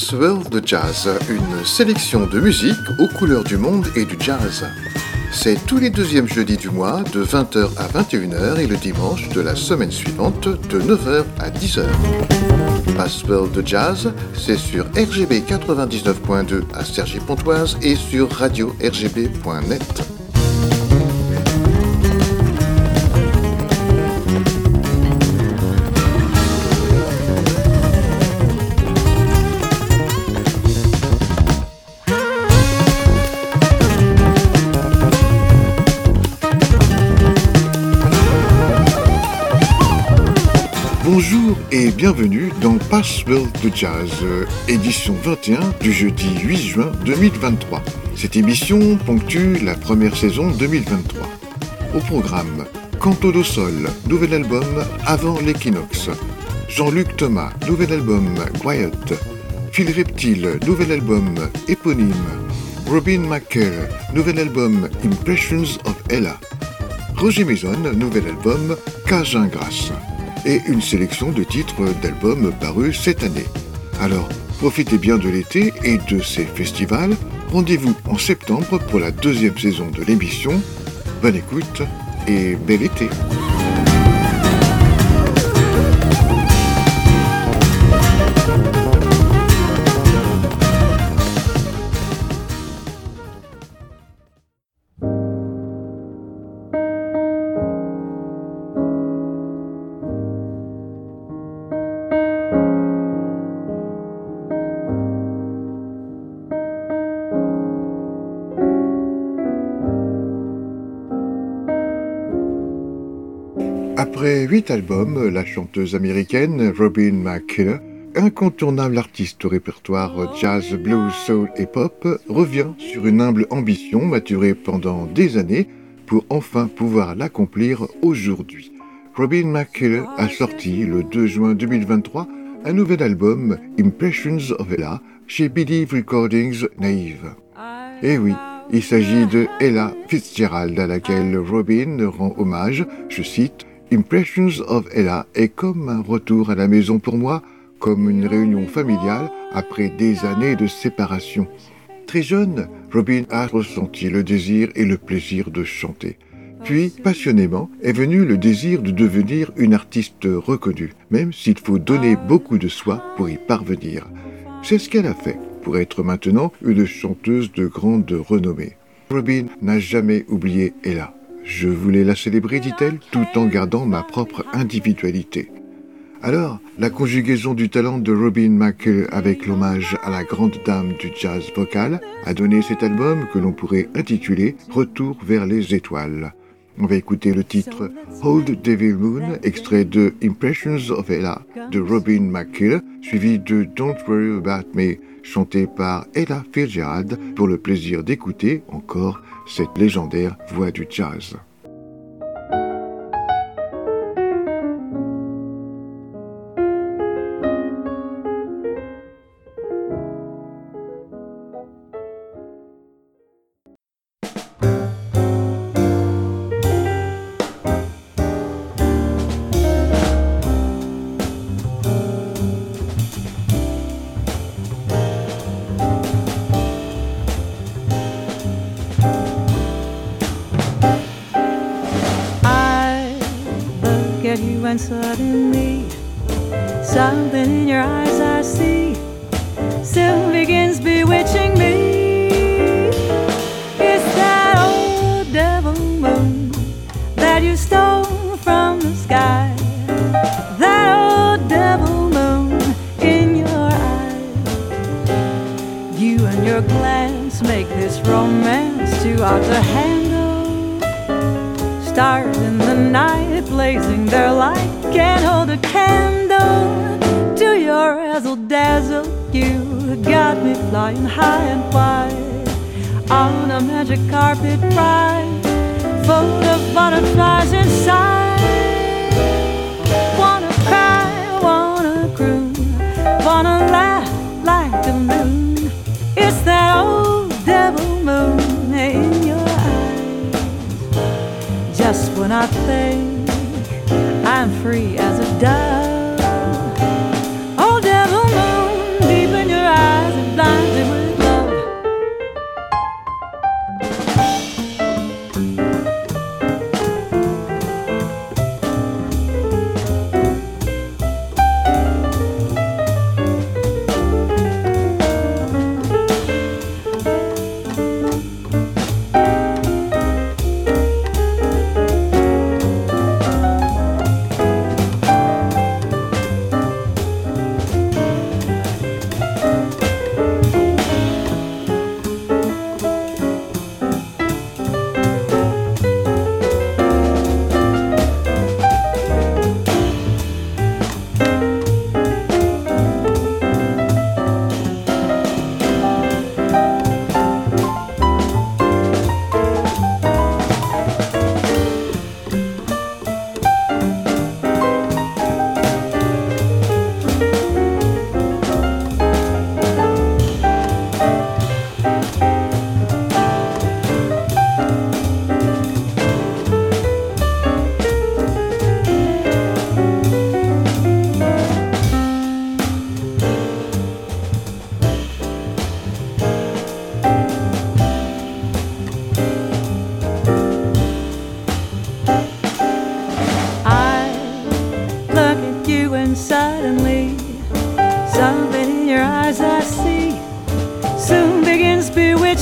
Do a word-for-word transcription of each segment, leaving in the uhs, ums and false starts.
Passworld de Jazz, une sélection de musique aux couleurs du monde et du jazz. C'est tous les deuxièmes jeudis du mois de vingt heures à vingt et une heures et le dimanche de la semaine suivante de neuf heures à dix heures. Passworld de Jazz, c'est sur R G B quatre-vingt-dix-neuf point deux à Cergy-Pontoise et sur radio r g b point net. Bonjour et bienvenue dans Passworld de Jazz, édition vingt et un du jeudi huit juin deux mille vingt-trois. Cette émission ponctue la première saison deux mille vingt-trois. Au programme, Canto do Sol, nouvel album avant l'équinoxe. Jean-Luc Thomas, nouvel album Quiet. Phil Reptile, nouvel album éponyme. Robin McKell, nouvel album Impressions of Ella. Roger Mason, nouvel album Cajun Grasse. Et une sélection de titres d'albums parus cette année. Alors, profitez bien de l'été et de ces festivals. Rendez-vous en septembre pour la deuxième saison de l'émission. Bonne écoute et bel été. Après huit albums, la chanteuse américaine Robin McKell, incontournable artiste au répertoire jazz, blues, soul et pop, revient sur une humble ambition maturée pendant des années pour enfin pouvoir l'accomplir aujourd'hui. Robin McKell a sorti le deux juin deux mille vingt-trois un nouvel album Impressions of Ella chez Believe Recordings Naive. Et oui, il s'agit de Ella Fitzgerald à laquelle Robin rend hommage, je cite, Impressions of Ella est comme un retour à la maison pour moi, comme une réunion familiale après des années de séparation. Très jeune, Robin a ressenti le désir et le plaisir de chanter. Puis, passionnément, est venu le désir de devenir une artiste reconnue, même s'il faut donner beaucoup de soi pour y parvenir. C'est ce qu'elle a fait, pour être maintenant une chanteuse de grande renommée. Robin n'a jamais oublié Ella. Je voulais la célébrer, dit-elle, tout en gardant ma propre individualité. Alors, la conjugaison du talent de Robin McKell avec l'hommage à la grande dame du jazz vocal a donné cet album que l'on pourrait intituler « Retour vers les étoiles ». On va écouter le titre « Old Devil Moon », extrait de « Impressions of Ella » de Robin McKell, suivi de « Don't Worry About Me », chanté par Ella Fitzgerald, pour le plaisir d'écouter encore cette légendaire voix du jazz. And suddenly, something in your eyes I see still begins bewitching me. It's that old devil moon that you stole from the sky. That old devil moon in your eyes. You and your glance make this romance too hard to handle. Stars in the night blazing their light can't hold a candle to your razzle-dazzle. You got me flying high and wide on a magic carpet ride full of butterflies inside. Wanna cry, wanna croon, wanna laugh like the moon. It's that old devil moon in your just when I think I'm free as a dove. Oh, devil moon, deep in your eyes.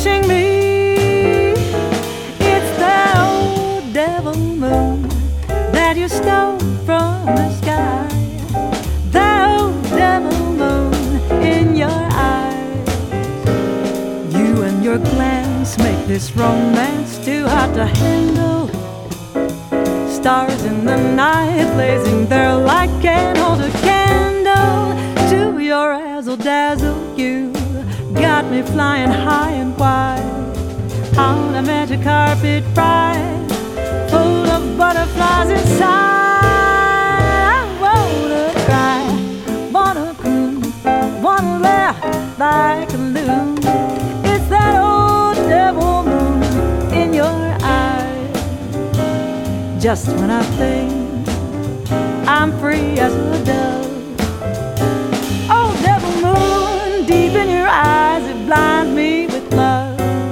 bewitching me. It's that old devil moon that you stole from the sky. That old devil moon in your eyes. You and your glance make this romance too hot to handle. Stars in the night blazing their light can't hold a candle to your razzle-dazzle. You got me flying high and wide on a magic carpet ride full of butterflies inside. I wanna cry, wanna croon, wanna laugh like a loon. It's that old devil moon in your eyes. Just when I think I'm free as a dove, oh devil moon, deep in your eyes, it blinds me with love.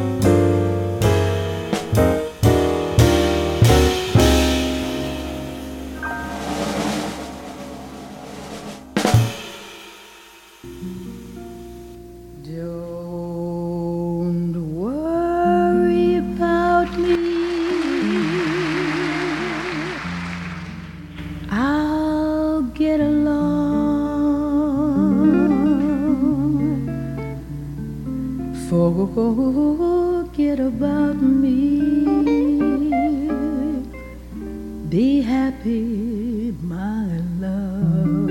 Don't worry about me, I'll get along. Forget about me, be happy, my love.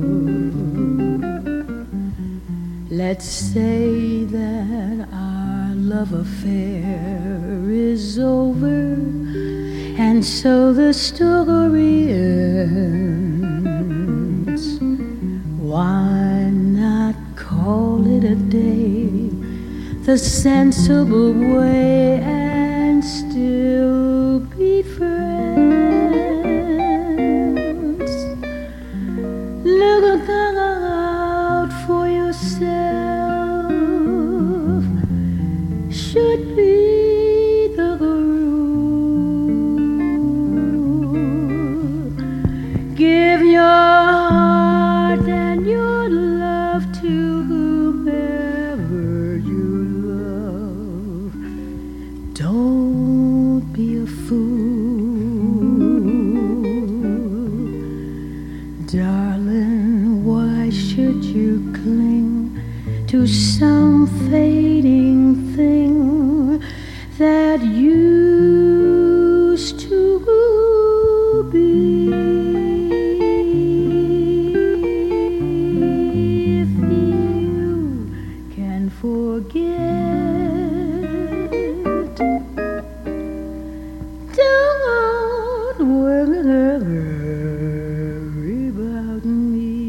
Let's say that our love affair is over, and so the story ends. Why not call it a day the sensible way and still be friends? Look out for yourself, should be the rule. Give your heart and your love to whomever you love. Don't be a fool, darling. Why should you cling to some fading thing that used to be? If you can forget, don't worry about me.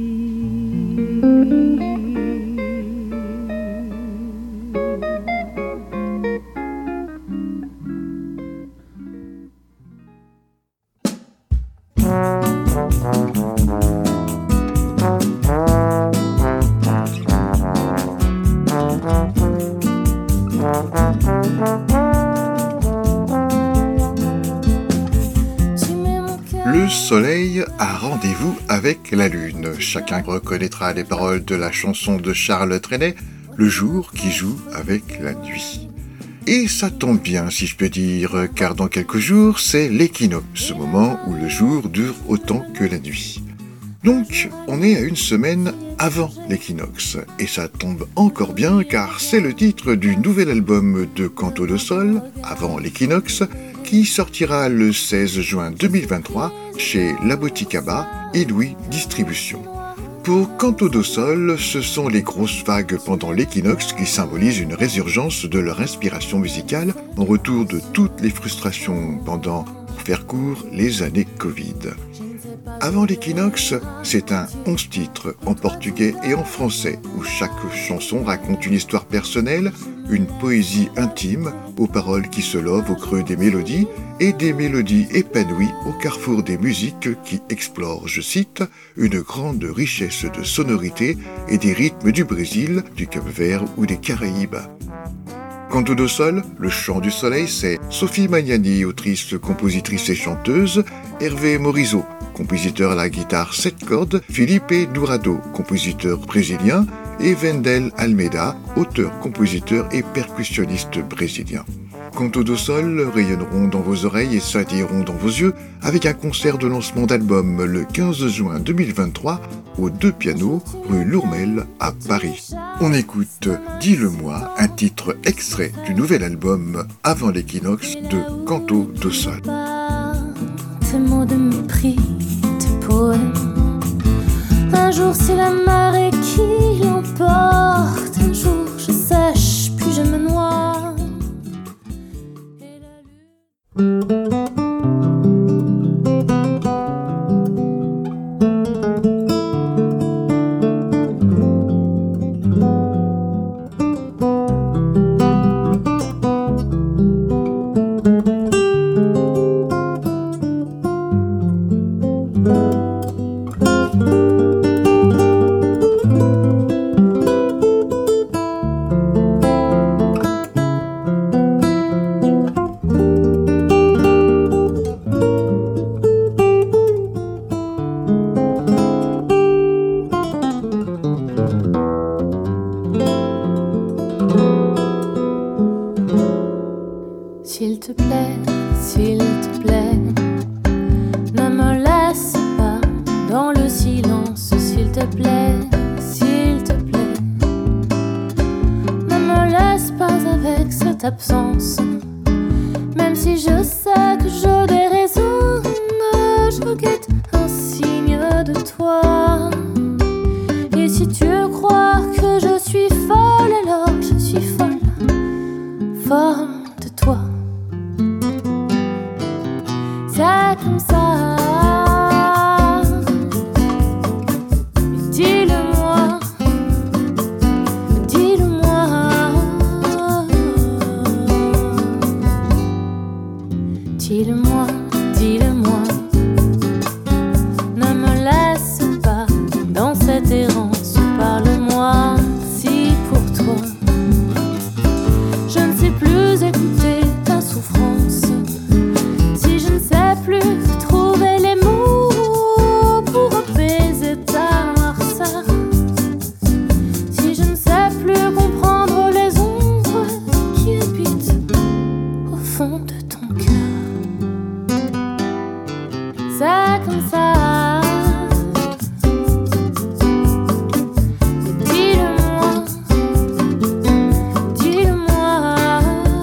Le soleil a rendez-vous avec la lune. Chacun reconnaîtra les paroles de la chanson de Charles Trenet, Le jour qui joue avec la nuit. Et ça tombe bien, si je peux dire, car dans quelques jours, c'est l'équinoxe, ce moment où le jour dure autant que la nuit. Donc, on est à une semaine avant l'équinoxe. Et ça tombe encore bien, car c'est le titre du nouvel album de Canto do Sol, Avant l'équinoxe, qui sortira le seize juin deux mille vingt-trois chez La Boticaba et Louis Distribution. Pour Canto do Sol, ce sont les grosses vagues pendant l'équinoxe qui symbolisent une résurgence de leur inspiration musicale en retour de toutes les frustrations pendant, pour faire court, les années Covid. Avant l'équinoxe, c'est un onze titres en portugais et en français où chaque chanson raconte une histoire personnelle, une poésie intime aux paroles qui se lovent au creux des mélodies et des mélodies épanouies au carrefour des musiques qui explorent, je cite, une grande richesse de sonorités et des rythmes du Brésil, du Cap-Vert ou des Caraïbes. Canto do Sol, le chant du soleil, c'est Sophie Magnani, autrice, compositrice et chanteuse, Hervé Morisot, compositeur à la guitare sept cordes, Felipe Dourado, compositeur brésilien, et Wendell Almeida, auteur, compositeur et percussionniste brésilien. Canto do Sol rayonneront dans vos oreilles et scintilleront dans vos yeux avec un concert de lancement d'album le quinze juin deux mille vingt-trois aux Deux Pianos, rue Lourmel à Paris. On écoute Dis-le-moi, un titre extrait du nouvel album Avant l'équinoxe de Canto do Sol. Tes mots de mépris, tes poèmes. Un jour c'est la marée qui l'emporte, un jour je sèche puis je me noie. S'il te plaît, s'il te plaît, ne me laisse pas dans le silence. S'il te plaît, s'il te plaît, ne me laisse pas avec cette absence. Même si je sais que j'ai des raisons, je guette un signe de toi. Et si tu crois que je suis folle, alors je suis folle, folle de toi. C'est comme ça. Mais dis-le-moi, dis-le-moi. Dis-le-moi, dis-le-moi. Ne me laisse pas dans cette errance. Parle-moi si pour toi je ne sais plus écouter ta souffrance. Si je ne sais plus trouver les mots pour apaiser ta noirceur. Si je ne sais plus comprendre les ombres qui habitent au fond de ton cœur. C'est comme ça. Dis-le-moi, dis-le-moi.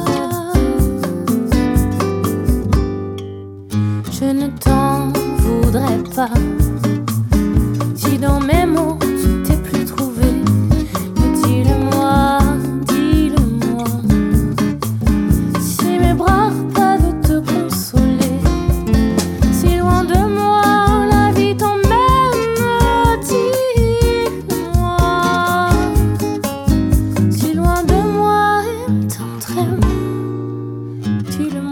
Je ne t'en voudrais pas si dans mes mots tu t'es plus trouvé. Mais dis-le-moi, dis-le-moi. Si mes bras peuvent te consoler, si loin de moi la vie t'emmène, dis-le-moi. Si loin de moi elle t'entraîne, dis-le-moi.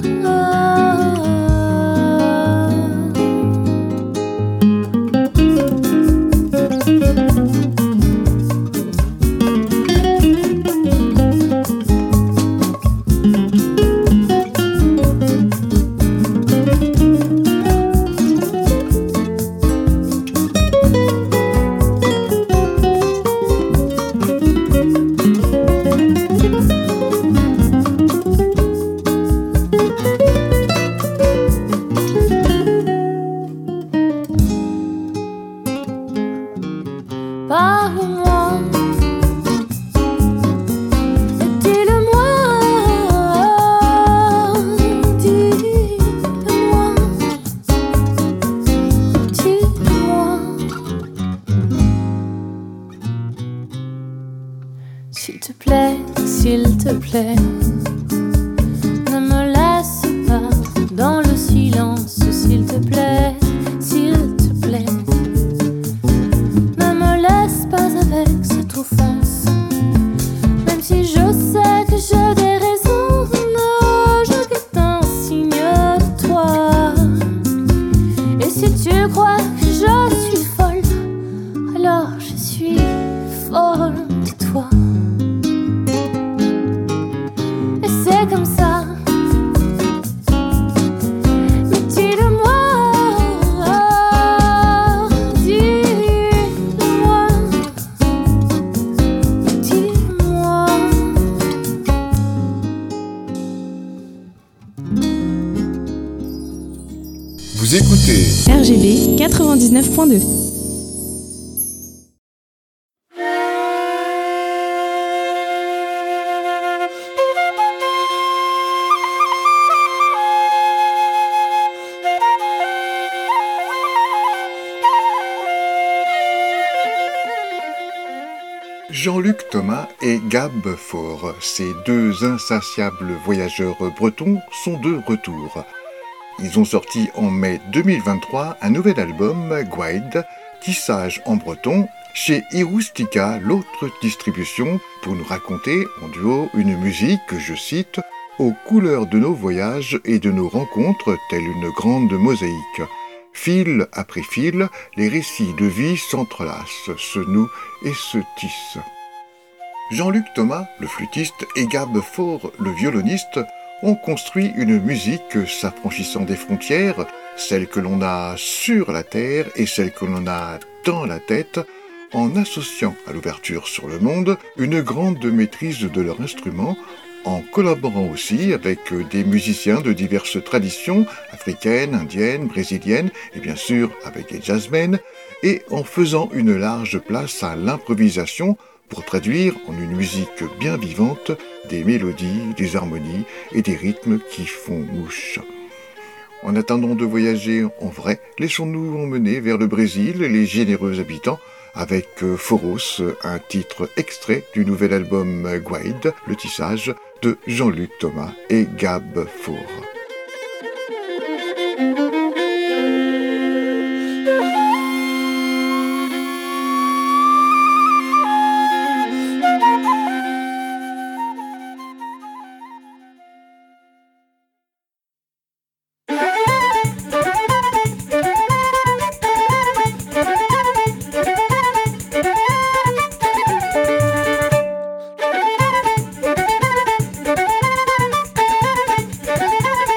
Parle-moi, dis-le-moi, dis-le-moi, dis-le-moi. S'il te plaît, s'il te plaît, ne me laisse pas dans le silence. S'il te plaît, s'il te plaît, ne me laisse pas avec cette offense. Même si je sais que j'ai des raisons, je guette un signe de toi. Et si tu crois que je suis folle, alors je suis folle de toi. écoutez R G B quatre-vingt-dix-neuf point deux. Jean-Luc Thomas et Gab Faure, ces deux insatiables voyageurs bretons, sont de retour. Ils ont sorti en mai deux mille vingt-trois un nouvel album, Gwaed, tissage en breton, chez Irustica, l'autre distribution, pour nous raconter en duo une musique, je cite, aux couleurs de nos voyages et de nos rencontres, telle une grande mosaïque. Fil après fil, les récits de vie s'entrelacent, se nouent et se tissent. Jean-Luc Thomas, le flûtiste, et Gab Faure, le violoniste, ont construit une musique s'affranchissant des frontières, celle que l'on a sur la terre et celle que l'on a dans la tête, en associant à l'ouverture sur le monde une grande maîtrise de leur instrument, en collaborant aussi avec des musiciens de diverses traditions, africaines, indiennes, brésiliennes, et bien sûr avec des jazzmen, et en faisant une large place à l'improvisation pour traduire en une musique bien vivante des mélodies, des harmonies et des rythmes qui font mouche. En attendant de voyager en vrai, laissons-nous emmener vers le Brésil et les généreux habitants avec Foros, un titre extrait du nouvel album Gwaed, le tissage de Jean-Luc Thomas et Gab Faure. Thank you.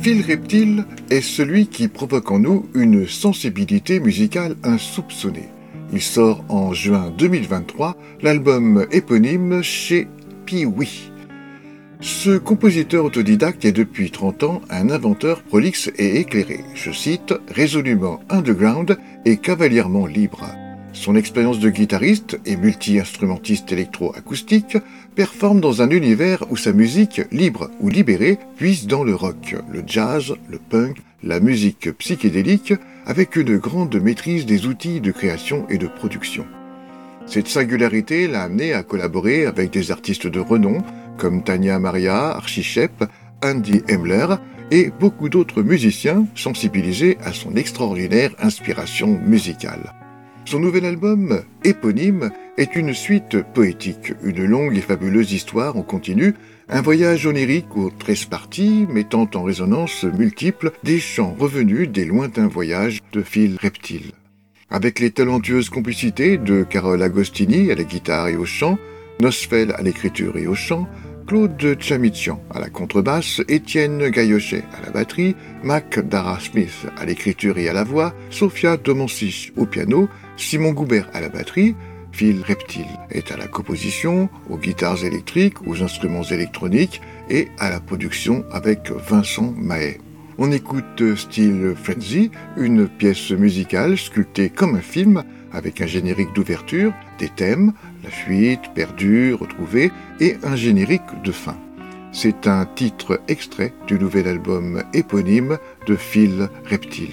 Phil Reptile est celui qui provoque en nous une sensibilité musicale insoupçonnée. Il sort en juin deux mille vingt-trois l'album éponyme chez Pee-Wee. Ce compositeur autodidacte est depuis trente ans un inventeur prolixe et éclairé, je cite, résolument underground et cavalièrement libre. Son expérience de guitariste et multi-instrumentiste électro-acoustique performe dans un univers où sa musique, libre ou libérée, puise dans le rock, le jazz, le punk, la musique psychédélique, avec une grande maîtrise des outils de création et de production. Cette singularité l'a amené à collaborer avec des artistes de renom, comme Tania Maria, Archie Shepp, Andy Hemler et beaucoup d'autres musiciens sensibilisés à son extraordinaire inspiration musicale. Son nouvel album, éponyme, est une suite poétique, une longue et fabuleuse histoire en continu, un voyage onirique aux treize parties mettant en résonance multiples des chants revenus des lointains voyages de Phil Reptile. Avec les talentueuses complicités de Carole Agostini à la guitare et au chant, Nosfell à l'écriture et au chant, Claude Chamichian à la contrebasse, Étienne Gaillochet à la batterie, Mac Dara-Smith à l'écriture et à la voix, Sofia Domansich au piano, Simon Goubert à la batterie, Phil Reptile est à la composition, aux guitares électriques, aux instruments électroniques et à la production avec Vincent Mahé. On écoute Steel Frenzy, une pièce musicale sculptée comme un film, avec un générique d'ouverture, des thèmes, la fuite, perdue, retrouvée, et un générique de fin. C'est un titre extrait du nouvel album éponyme de Phil Reptile.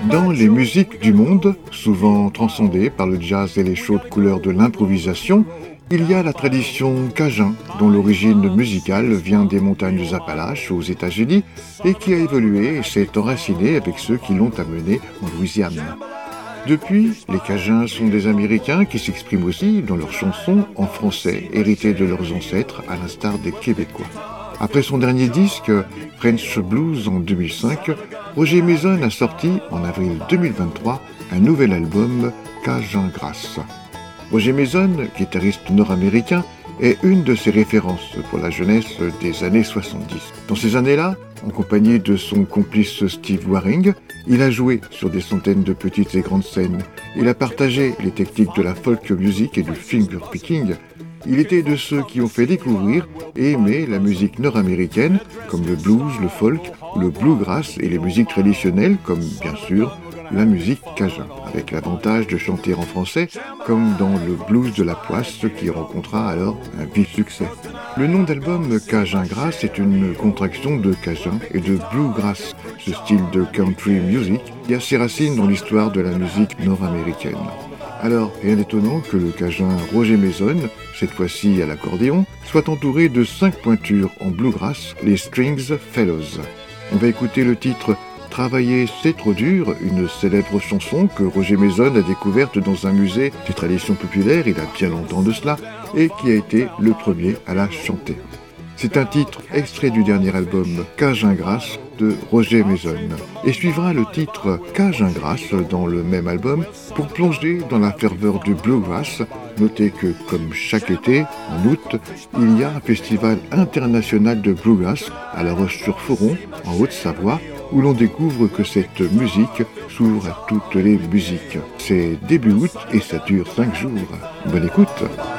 Dans les musiques du monde, souvent transcendées par le jazz et les chaudes couleurs de l'improvisation, il y a la tradition cajun, dont l'origine musicale vient des montagnes Appalaches aux États-Unis et qui a évolué et s'est enracinée avec ceux qui l'ont amené en Louisiane. Depuis, les Cajuns sont des Américains qui s'expriment aussi dans leurs chansons en français, héritées de leurs ancêtres, à l'instar des Québécois. Après son dernier disque, French Blues en deux mille cinq, Roger Mason a sorti, en avril deux mille vingt-trois, un nouvel album, Cajun Grass. Roger Mason, guitariste nord-américain, est une de ses références pour la jeunesse des années soixante-dix. Dans ces années-là, en compagnie de son complice Steve Waring, il a joué sur des centaines de petites et grandes scènes. Il a partagé les techniques de la folk music et du finger picking. Il était de ceux qui ont fait découvrir et aimer la musique nord-américaine, comme le blues, le folk, le bluegrass et les musiques traditionnelles, comme bien sûr la musique cajun, avec l'avantage de chanter en français, comme dans le blues de la Poisse, qui rencontra alors un vif succès. Le nom d'album Cajun Grass est une contraction de cajun et de bluegrass, ce style de country music qui a ses racines dans l'histoire de la musique nord-américaine. Alors, rien d'étonnant que le cajun Roger Mason, cette fois-ci à l'accordéon, soit entouré de cinq pointures en bluegrass, les Strings Fellows. On va écouter le titre Travailler, c'est trop dur, une célèbre chanson que Roger Mason a découverte dans un musée des traditions populaires, il a bien longtemps de cela, et qui a été le premier à la chanter. C'est un titre extrait du dernier album Cajun Grass de Roger Mason. Et suivra le titre Cajun Grass dans le même album pour plonger dans la ferveur du bluegrass. Notez que, comme chaque été, en août, il y a un festival international de bluegrass à La Roche-sur-Foron, en Haute-Savoie, où l'on découvre que cette musique s'ouvre à toutes les musiques. C'est début août et ça dure cinq jours. Bonne écoute.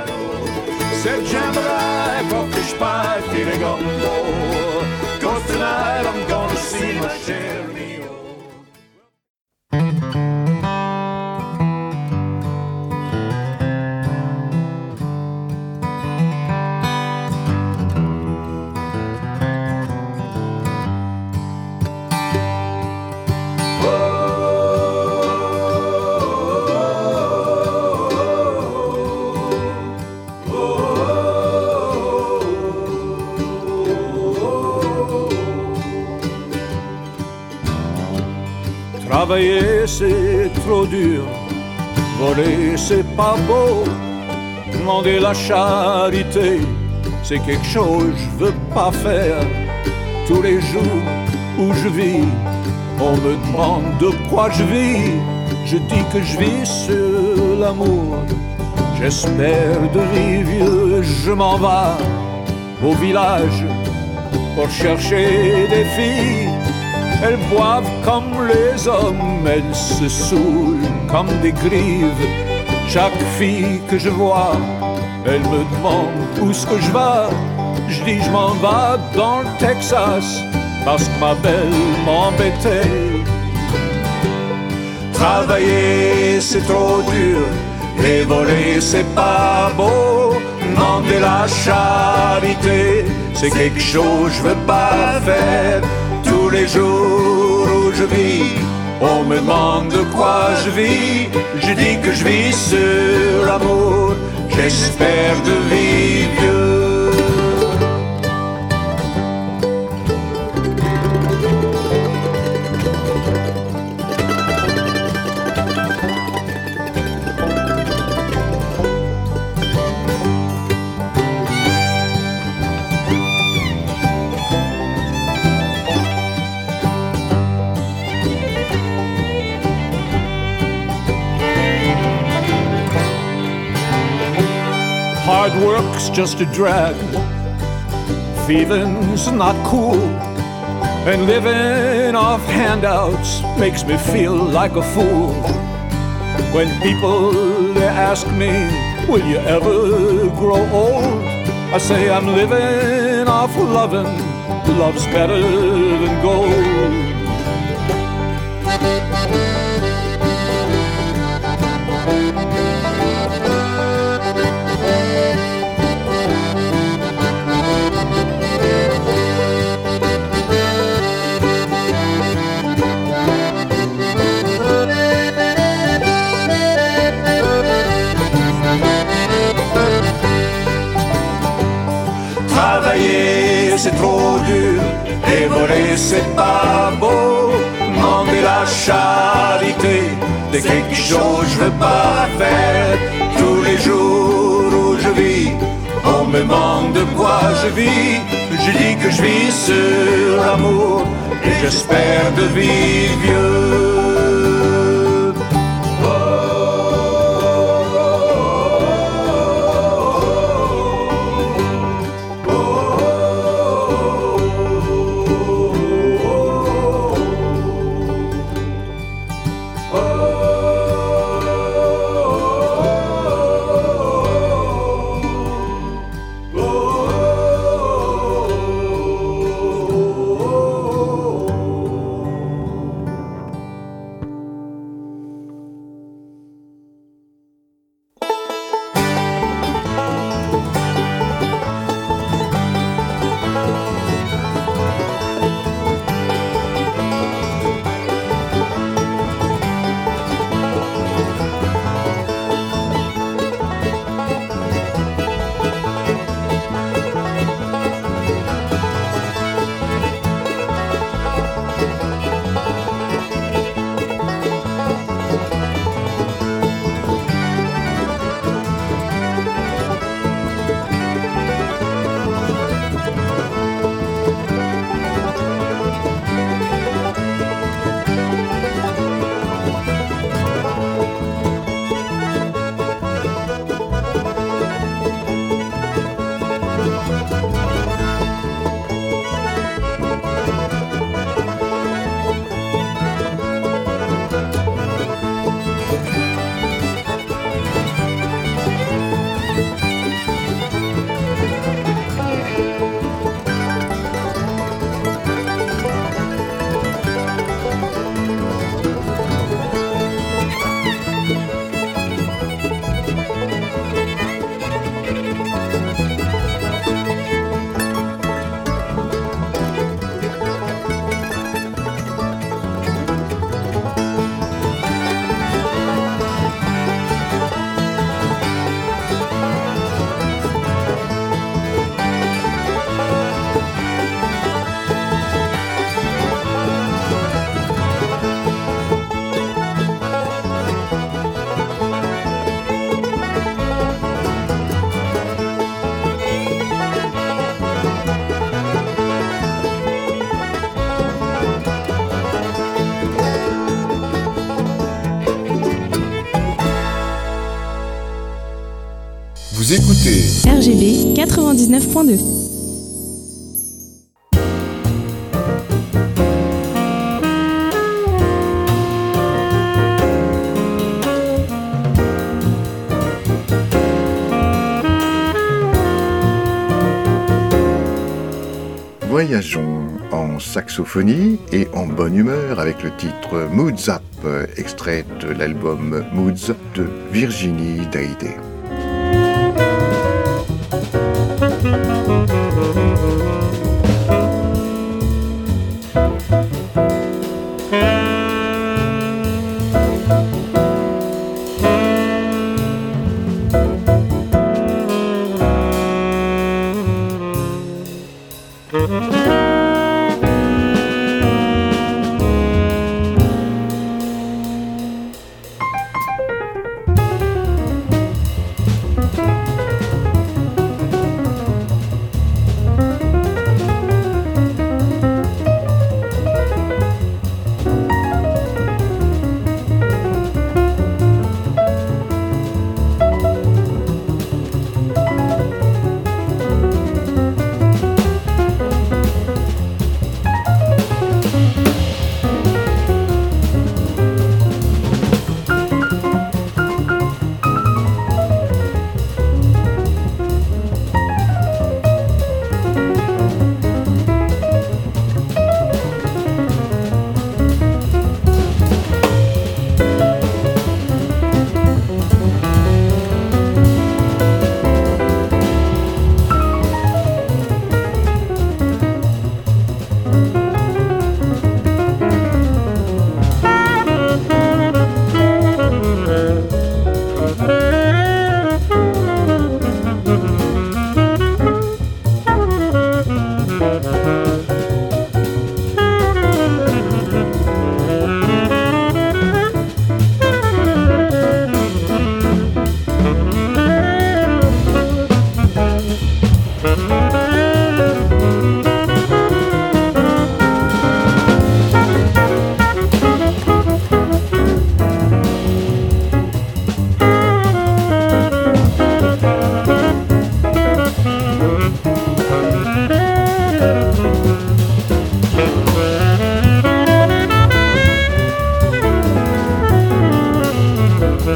Said Jambalaya, broke the spine, feeling gumbo. 'Cause tonight I'm gonna see my Sherry. Travailler c'est trop dur, voler c'est pas beau, demander la charité c'est quelque chose que je veux pas faire. Tous les jours où je vis, on me demande de quoi je vis, je dis que je vis sur l'amour. J'espère de vivre vieux, je m'en vais au village pour chercher des filles. Elles boivent comme les hommes, elles se saoulent comme des grives. Chaque fille que je vois, elle me demande où est-ce que je vais. Je dis je m'en vais dans le Texas, parce que ma belle m'embêtait. Travailler c'est trop dur, et voler c'est pas beau. Demander la charité, c'est quelque chose que je veux pas faire. Tous les jours où je vis, on me demande de quoi je vis. Je dis que je vis sur l'amour, j'espère de vivre vieux. Hard work's just a drag, thieving's not cool, and living off handouts makes me feel like a fool. When people they ask me, will you ever grow old? I say I'm living off loving, love's better than gold. charité, de quelque chose je veux pas faire. Tous les jours où je vis, on me demande de quoi je vis. Je dis que je vis sur l'amour et j'espère de vivre vieux. Vous écoutez R G B quatre-vingt-dix-neuf point deux. Voyageons en saxophonie et en bonne humeur avec le titre Moods Up, extrait de l'album Moods de Virginie Daidé.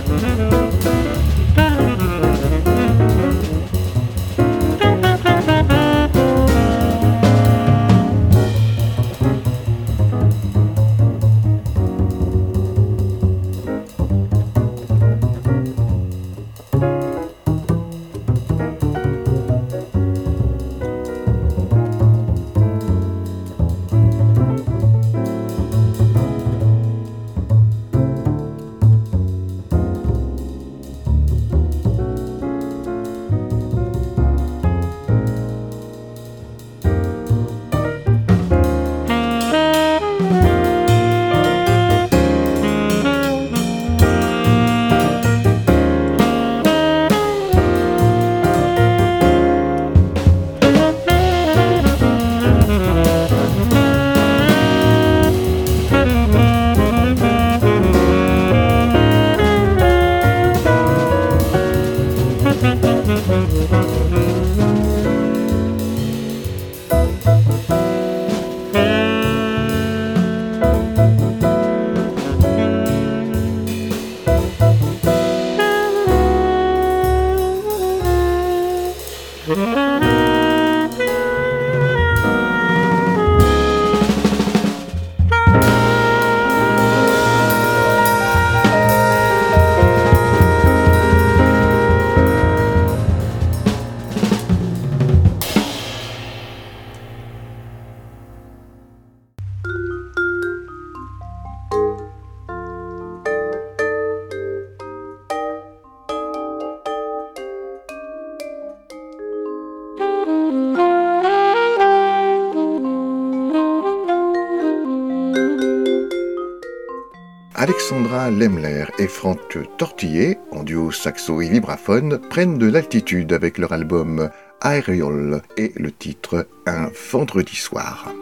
Alexandra Lemler et Franck Tortillet, en duo saxo et vibraphone, prennent de l'altitude avec leur album Aerial et le titre Un vendredi soir.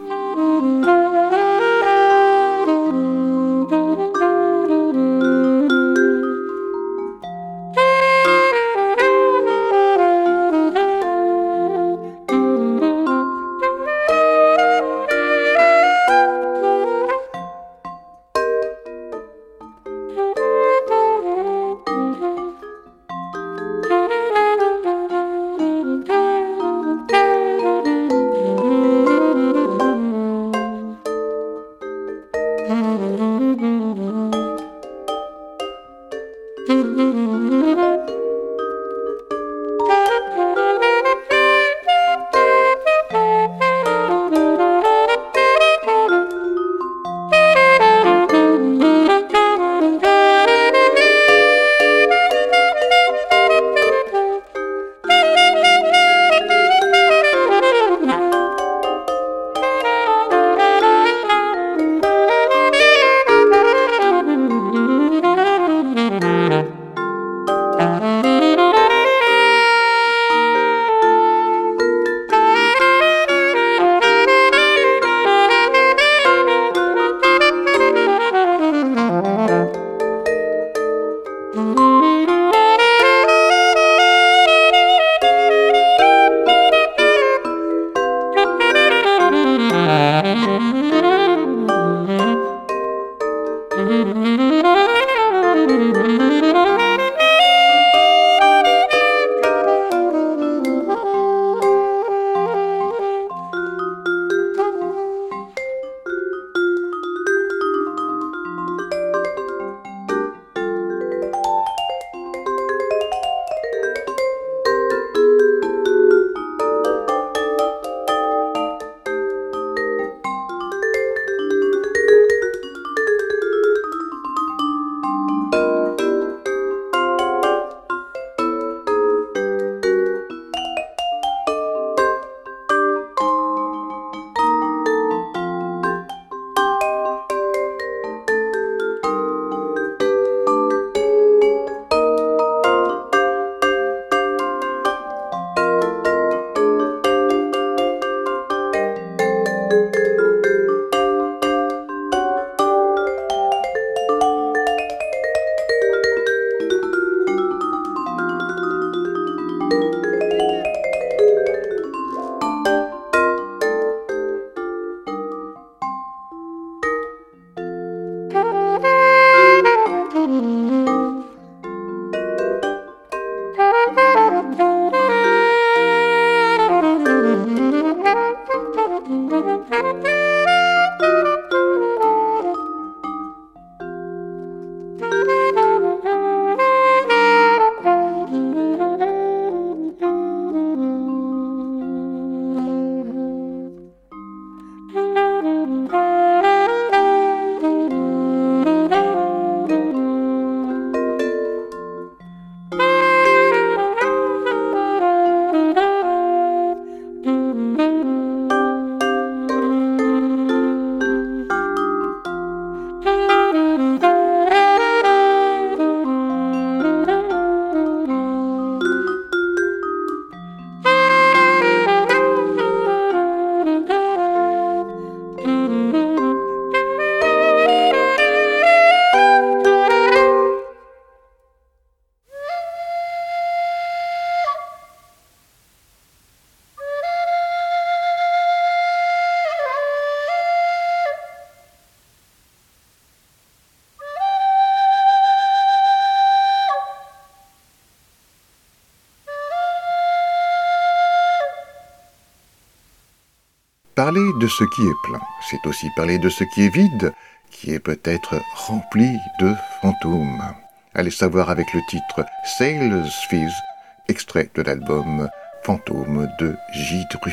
Parler de ce qui est plein, c'est aussi parler de ce qui est vide, qui est peut-être rempli de fantômes. Allez savoir avec le titre Sailor's Fizz, extrait de l'album Fantômes de J. Dru.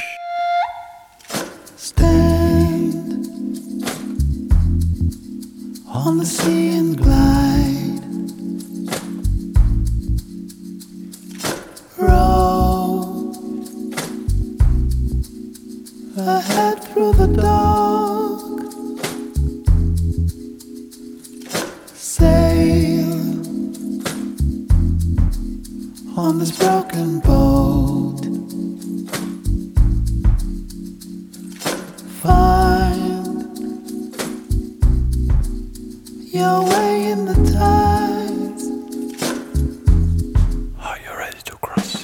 Stand on the sea and glide, roll ahead through the dark, sail on this broken boat, find your way in the tides. Are you ready to cross?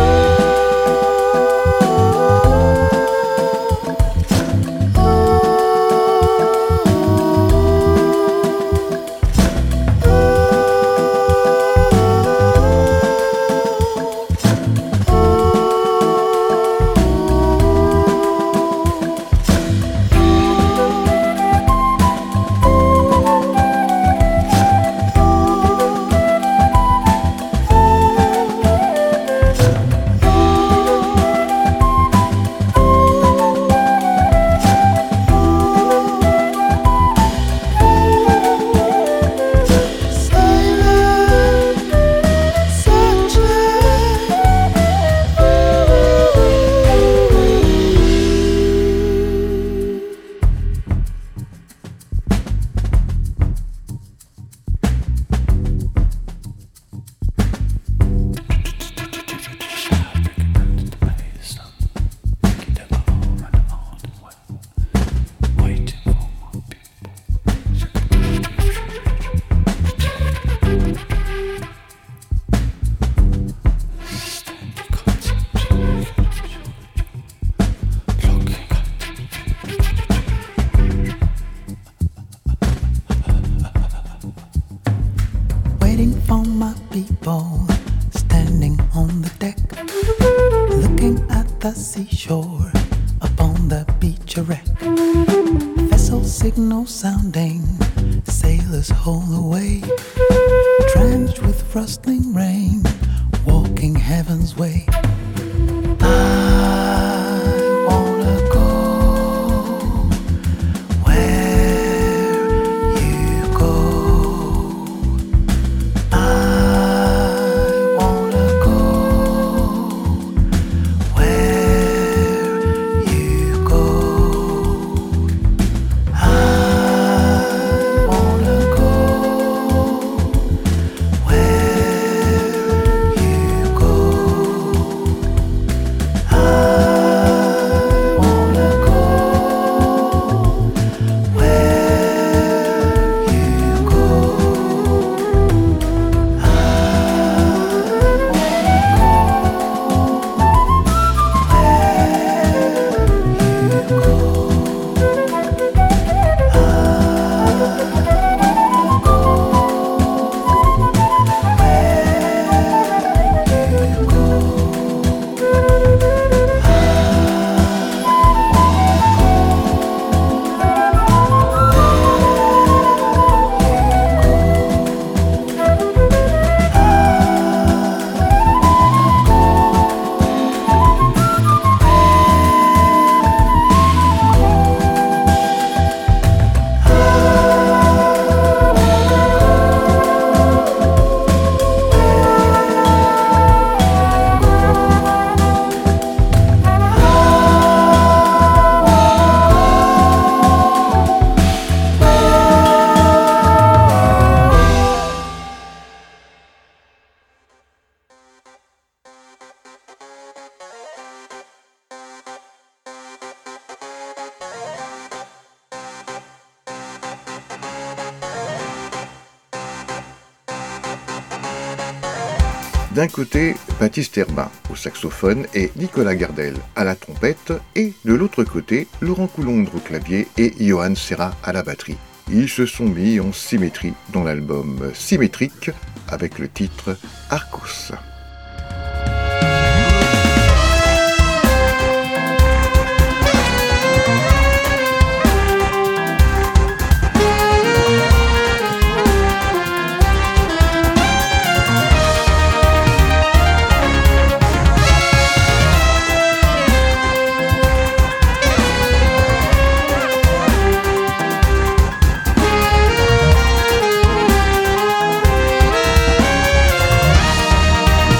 Seashore, upon the beach a wreck, vessel signal sounding, sailors haul away, drenched with rustling rain, walking heaven's way. I wanna go where you go. I wanna go where you go. I wanna go where you go. I D'un côté, Baptiste Herbin au saxophone et Nicolas Gardel à la trompette, et de l'autre côté, Laurent Coulondre au clavier et Johan Serra à la batterie. Ils se sont mis en symétrie dans l'album Symétrique avec le titre Arcos. Thank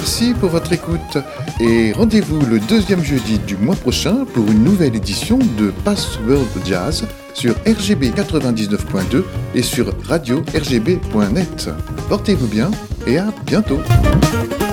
Merci pour votre écoute et rendez-vous le deuxième jeudi du mois prochain pour une nouvelle édition de Password Jazz sur R G B quatre-vingt-dix-neuf point deux et sur radio r g b point net. Portez-vous bien et à bientôt.